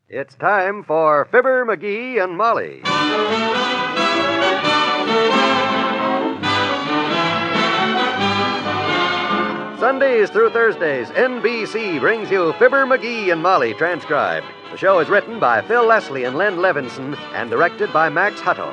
It's time for Fibber, McGee, and Molly. Sundays through Thursdays, NBC brings you Fibber, McGee, and Molly transcribed. The show is written by Phil Leslie and Len Levinson and directed by Max Hutto.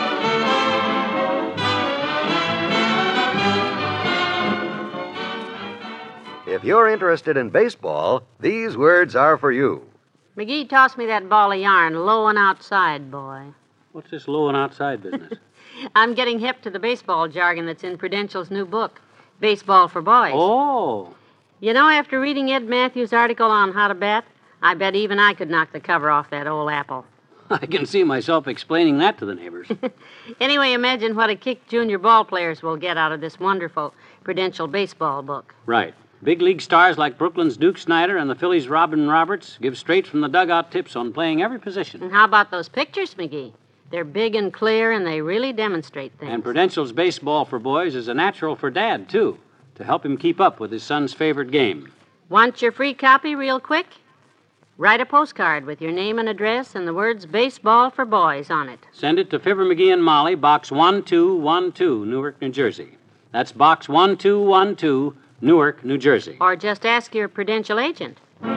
If you're interested in baseball, these words are for you. McGee, toss me that ball of yarn, low and outside, boy. What's this low and outside business? I'm getting hip to the baseball jargon that's in Prudential's new book, Baseball for Boys. Oh. You know, after reading Ed Matthews' article on how to bat, I bet even I could knock the cover off that old apple. I can see myself explaining that to the neighbors. Anyway, imagine what a kick junior ball players will get out of this wonderful Prudential baseball book. Right. Big league stars like Brooklyn's Duke Snyder and the Phillies' Robin Roberts give straight from the dugout tips on playing every position. And how about those pictures, McGee? They're big and clear, and they really demonstrate things. And Prudential's Baseball for Boys is a natural for Dad, too, to help him keep up with his son's favorite game. Want your free copy real quick? Write a postcard with your name and address and the words Baseball for Boys on it. Send it to Fibber, McGee, and Molly, Box 1212, Newark, New Jersey. That's Box 1212, Newark, New Jersey. Or just ask your Prudential agent.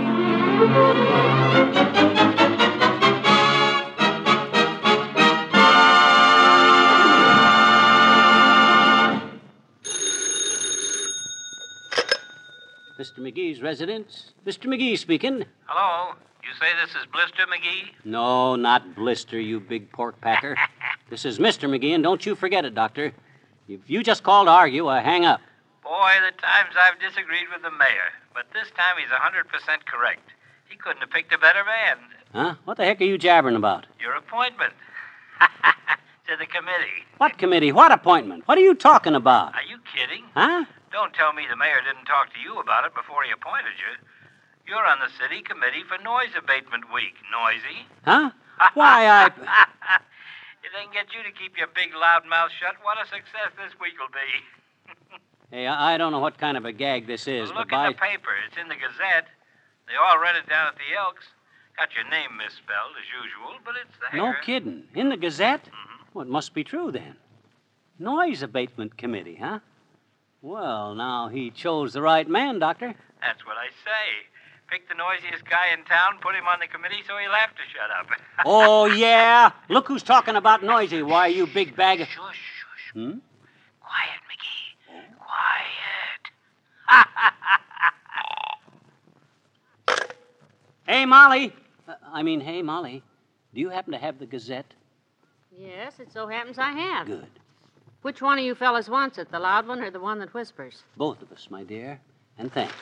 Mr. McGee's residence. Mr. McGee speaking. Hello. You say this is Blister McGee? No, not Blister, you big pork packer. This is Mr. McGee, and don't you forget it, Doctor. If you just called to argue, hang up. Boy, the times I've disagreed with the mayor, but this time he's 100% correct. He couldn't have picked a better man. Huh? What the heck are you jabbering about? Your appointment. To the committee. What committee? What appointment? What are you talking about? Are you kidding? Huh? Don't tell me the mayor didn't talk to you about it before he appointed you. You're on the city committee for Noise Abatement Week, Noisy. Huh? Why, If they can get you to keep your big loud mouth shut, what a success this week will be. Hey, I don't know what kind of a gag this is, Well, look but in the paper. It's in the Gazette. They all read it down at the Elks. Got your name misspelled, as usual, but it's there. No kidding. In the Gazette? Mm-hmm. Well, it must be true, then. Noise Abatement Committee, huh? Well, now, he chose the right man, Doctor. That's what I say. Pick the noisiest guy in town, put him on the committee so he'll have to shut up. Oh, yeah? Look who's talking about Noisy. Why, you big bag of... Shush, shush. Hmm? Quiet, McGee. Quiet. Hey, Molly. Hey, Molly. Do you happen to have the Gazette? Yes, it so happens I have. Good. Which one of you fellas wants it, the loud one or the one that whispers? Both of us, my dear. And thanks.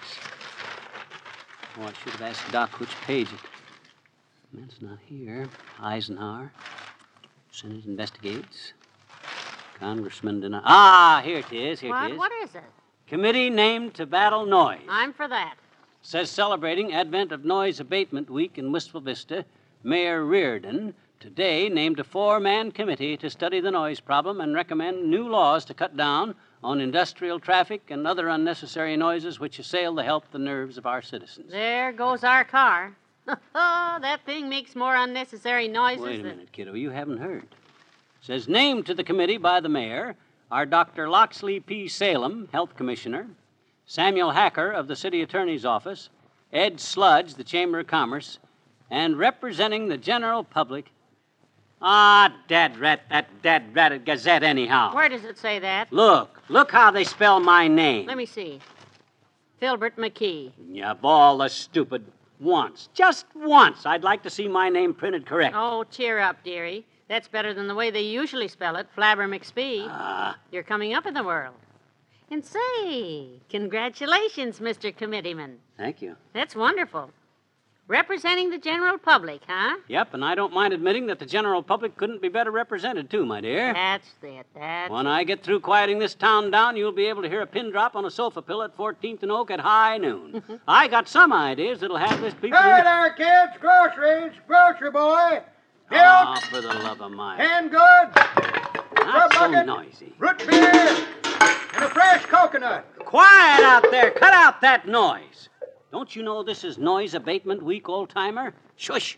Oh, I should have asked Doc which page it... That's not here. Eisenhower. Senate investigates. Congressman denies... Ah, here it is. Here it is. What is it? Committee named to battle noise. I'm for that. Says celebrating advent of Noise Abatement Week in Wistful Vista, Mayor Reardon today named a 4-man committee to study the noise problem and recommend new laws to cut down on industrial traffic and other unnecessary noises which assail the health and nerves of our citizens. There goes our car. That thing makes more unnecessary noises Wait a than... minute, kiddo. You haven't heard. Says named to the committee by the mayor are Dr. Loxley P. Salem, Health Commissioner, Samuel Hacker of the City Attorney's Office, Ed Sludge, the Chamber of Commerce, and representing the general public... Ah, dad-rat Gazette anyhow. Where does it say that? Look how they spell my name. Let me see. Filbert McKee. Yeah, ball the stupid. Once, just once, I'd like to see my name printed correct. Oh, cheer up, dearie. That's better than the way they usually spell it, Flabber McSpee. You're coming up in the world. And say, congratulations, Mr. Committeeman. Thank you. That's wonderful. Representing the general public, huh? Yep, and I don't mind admitting that the general public couldn't be better represented, too, my dear. That's it. When I get through quieting this town down, you'll be able to hear a pin drop on a sofa pillow at 14th and Oak at high noon. I got some ideas that'll have this people... Hey there, kids. Groceries. Grocery boy. Milk. Oh, for the love of Mike. Canned goods. Not so bucket, noisy. Root beer. And a fresh coconut. Quiet out there. Cut out that noise. Don't you know this is Noise Abatement Week, old-timer? Shush.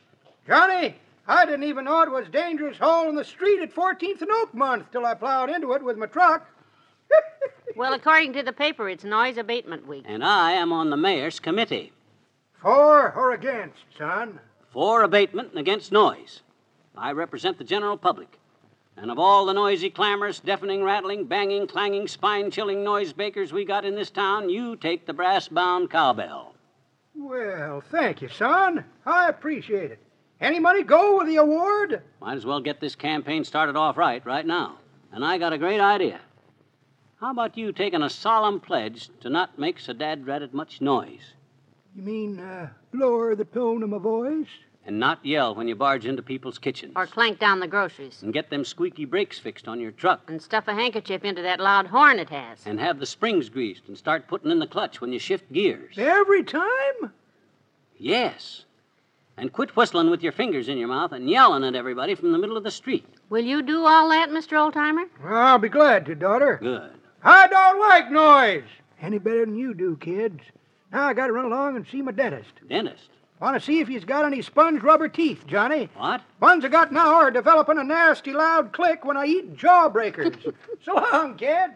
Johnny, I didn't even know it was dangerous hauling the street at 14th and Oak Month till I plowed into it with my truck. Well, according to the paper, it's Noise Abatement Week. And I am on the mayor's committee. For or against, son? For abatement and against noise. I represent the general public. And of all the noisy, clamorous, deafening, rattling, banging, clanging, spine-chilling noise makers we got in this town, you take the brass-bound cowbell. Well, thank you, son. I appreciate it. Any money go with the award? Might as well get this campaign started off right now. And I got a great idea. How about you taking a solemn pledge to not make so dad-ratted much noise? You mean, lower the tone of my voice? And not yell when you barge into people's kitchens. Or clank down the groceries. And get them squeaky brakes fixed on your truck. And stuff a handkerchief into that loud horn it has. And have the springs greased and start putting in the clutch when you shift gears. Every time? Yes. And quit whistling with your fingers in your mouth and yelling at everybody from the middle of the street. Will you do all that, Mr. Oldtimer? I'll be glad to, daughter. Good. I don't like noise. Any better than you do, kids. Now I gotta run along and see my dentist. Dentist? Want to see if he's got any sponge rubber teeth, Johnny. What? Ones I got now are developing a nasty loud click when I eat jawbreakers. So long, kids.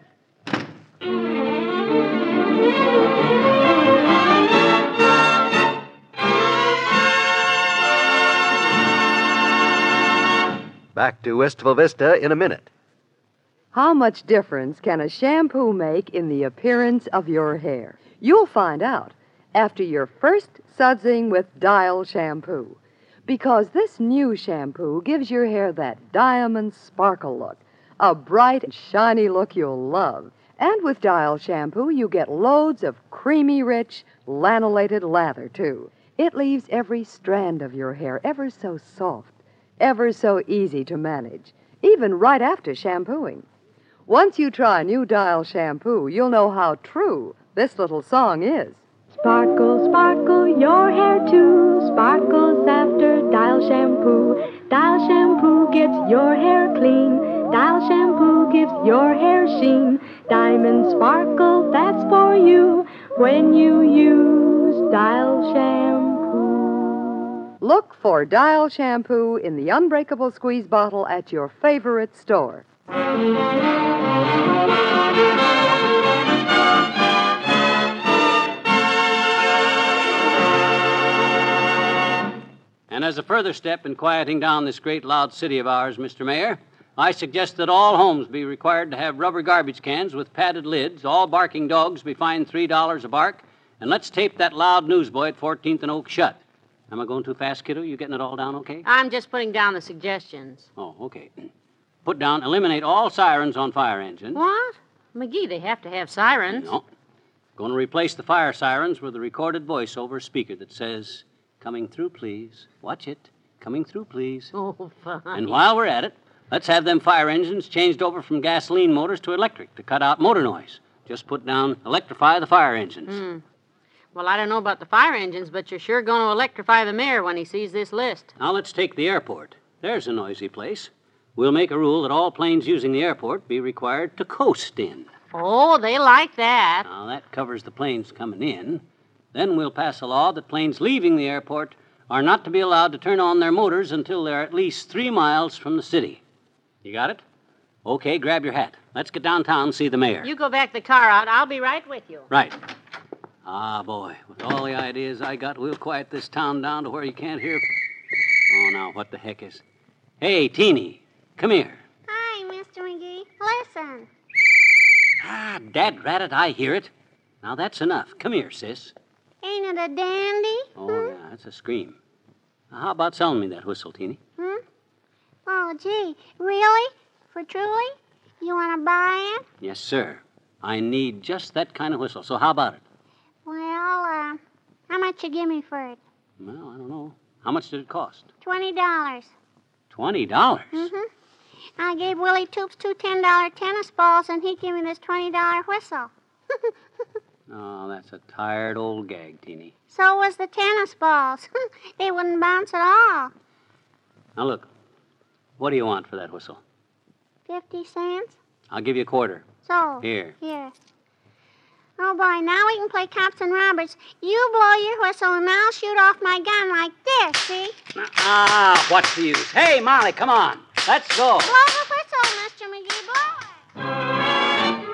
Back to Wistful Vista in a minute. How much difference can a shampoo make in the appearance of your hair? You'll find out after your first sudsing with Dial shampoo. Because this new shampoo gives your hair that diamond sparkle look, a bright and shiny look you'll love. And with Dial shampoo, you get loads of creamy, rich, lanolated lather, too. It leaves every strand of your hair ever so soft, ever so easy to manage, even right after shampooing. Once you try new Dial shampoo, you'll know how true this little song is. Sparkle, sparkle, your hair too sparkles after Dial shampoo. Dial shampoo gets your hair clean. Dial shampoo gives your hair sheen. Diamond sparkle, that's for you when you use Dial shampoo. Look for Dial shampoo in the unbreakable squeeze bottle at your favorite store. And as a further step in quieting down this great loud city of ours, Mr. Mayor, I suggest that all homes be required to have rubber garbage cans with padded lids, all barking dogs be fined $3 a bark, and let's tape that loud newsboy at 14th and Oak shut. Am I going too fast, kiddo? You getting it all down okay? I'm just putting down the suggestions. Oh, okay. Put down, eliminate all sirens on fire engines. What? McGee, they have to have sirens. No. Going to replace the fire sirens with a recorded voice-over speaker that says, "Coming through, please. Watch it. Coming through, please." Oh, fine. And while we're at it, let's have them fire engines changed over from gasoline motors to electric to cut out motor noise. Just put down, electrify the fire engines. Well, I don't know about the fire engines, but you're sure going to electrify the mayor when he sees this list. Now let's take the airport. There's a noisy place. We'll make a rule that all planes using the airport be required to coast in. Oh, they like that. Now, that covers the planes coming in. Then we'll pass a law that planes leaving the airport are not to be allowed to turn on their motors until they're at least 3 miles from the city. You got it? Okay, grab your hat. Let's get downtown and see the mayor. You go back the car out. I'll be right with you. Right. Ah, boy, with all the ideas I got, we'll quiet this town down to where you can't hear. Oh, now, what the heck is... Hey, Teeny, come here. Hi, Mr. McGee. Listen. Ah, dad-rat-it, I hear it. Now, that's enough. Come here, sis. Ain't it a dandy? Oh, yeah, that's a scream. Now, how about selling me that whistle, Teeny? Oh, gee. Really? For truly? You want to buy it? Yes, sir. I need just that kind of whistle, so how about it? Well, how much you give me for it? Well, I don't know. How much did it cost? $20. $20? I gave Willie Toops 2 $10 tennis balls, and he gave me this $20 whistle. Oh, that's a tired old gag, Teeny. So was the tennis balls. They wouldn't bounce at all. Now, look. What do you want for that whistle? 50 cents? I'll give you a quarter. So. Here. Oh, boy, now we can play cops and robbers. You blow your whistle, and I'll shoot off my gun like this, see? What's the use? Hey, Molly, come on. Let's go. Blow the whistle, Mr. McGee, blow.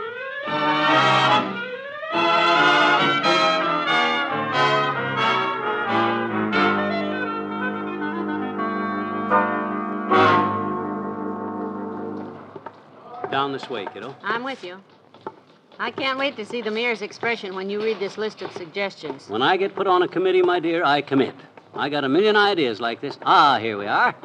Down this way, kiddo. I'm with you. I can't wait to see the mayor's expression when you read this list of suggestions. When I get put on a committee, my dear, I commit. I got a million ideas like this. Here we are.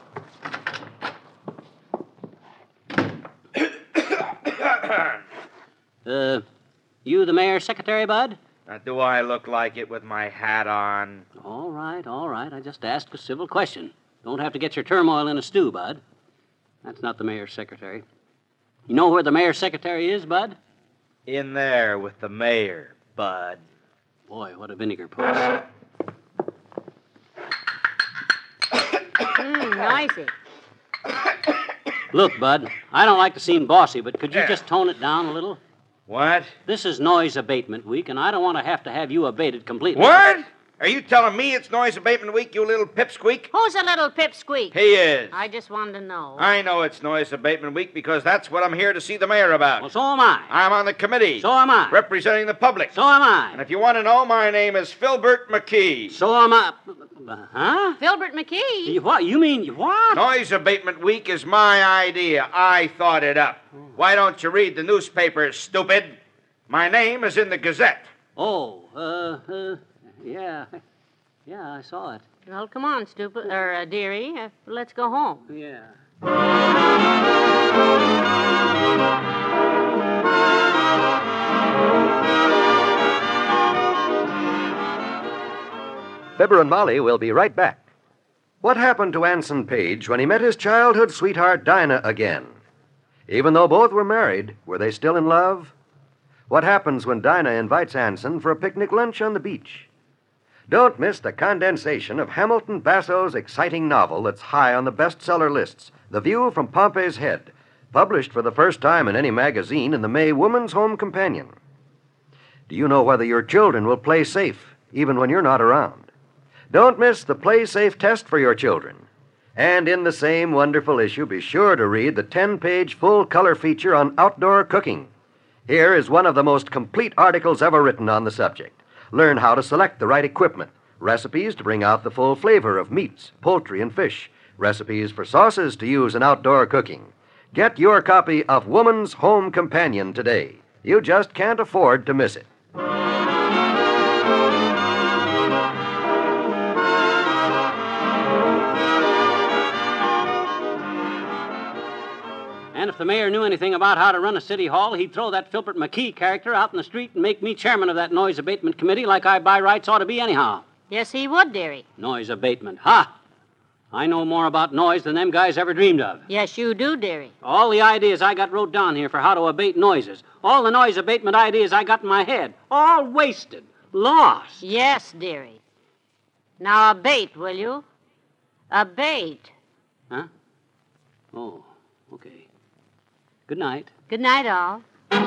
You the mayor's secretary, Bud? Do I look like it with my hat on? All right. I just asked a civil question. Don't have to get your turmoil in a stew, Bud. That's not the mayor's secretary. You know where the mayor's secretary is, Bud? In there with the mayor, Bud. Boy, what a vinegar puss. Noisy. Look, Bud, I don't like to seem bossy, but could you just tone it down a little? What? This is Noise Abatement Week, and I don't want to have you abated completely. What? Are you telling me it's Noise Abatement Week, you little pipsqueak? Who's a little pipsqueak? He is. I just wanted to know. I know it's Noise Abatement Week because that's what I'm here to see the mayor about. Well, so am I. I'm on the committee. So am I. Representing the public. So am I. And if you want to know, my name is Filbert McKee. So am I. Huh? Filbert McKee? What? You mean what? Noise Abatement Week is my idea. I thought it up. Why don't you read the newspapers, stupid? My name is in the Gazette. Yeah. Yeah, I saw it. Well, come on, dearie. Let's go home. Yeah. Fibber and Molly will be right back. What happened to Anson Page when he met his childhood sweetheart Dinah again? Even though both were married, were they still in love? What happens when Dinah invites Anson for a picnic lunch on the beach? Don't miss the condensation of Hamilton Basso's exciting novel that's high on the bestseller lists, The View from Pompey's Head, published for the first time in any magazine in the May Woman's Home Companion. Do you know whether your children will play safe, even when you're not around? Don't miss the Play Safe test for your children. And in the same wonderful issue, be sure to read the 10-page full-color feature on outdoor cooking. Here is one of the most complete articles ever written on the subject. Learn how to select the right equipment, recipes to bring out the full flavor of meats, poultry, and fish, recipes for sauces to use in outdoor cooking. Get your copy of Woman's Home Companion today. You just can't afford to miss it. And if the mayor knew anything about how to run a city hall, he'd throw that Filbert McKee character out in the street and make me chairman of that Noise Abatement Committee like I by rights ought to be anyhow. Yes, he would, dearie. Noise abatement. Ha! I know more about noise than them guys ever dreamed of. Yes, you do, dearie. All the ideas I got wrote down here for how to abate noises. All the noise abatement ideas I got in my head. All wasted. Lost. Yes, dearie. Now abate, will you? Abate. Huh? Oh, okay. Good night. Good night, all.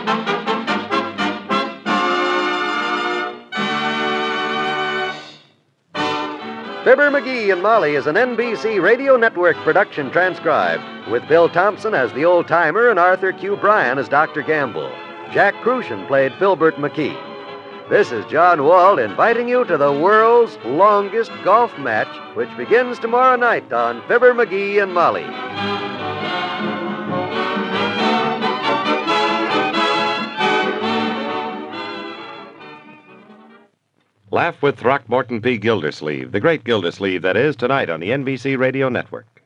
Fibber McGee and Molly is an NBC Radio Network production transcribed, with Bill Thompson as the old-timer and Arthur Q. Bryan as Dr. Gamble. Jack Crucian played Filbert McKee. This is John Wald inviting you to the world's longest golf match, which begins tomorrow night on Fibber McGee and Molly. Laugh with Throckmorton P. Gildersleeve, the great Gildersleeve, that is, tonight on the NBC Radio Network.